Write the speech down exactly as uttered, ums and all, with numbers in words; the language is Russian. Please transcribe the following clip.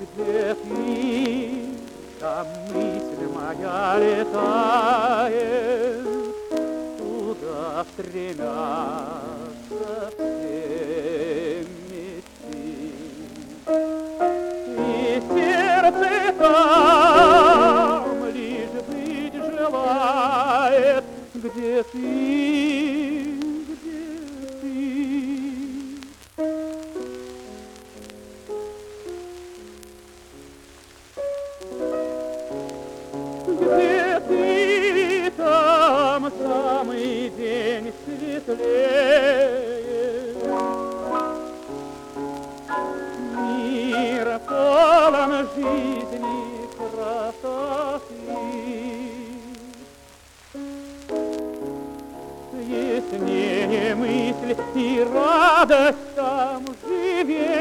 Где ты, там мысль моя летает, туда стремятся все мечты. И сердце там лишь быть желает, где ты, где ты. Где ты, там самый день светлее. Мир полон жизни, красоты. Яснее мысль и радость там живее.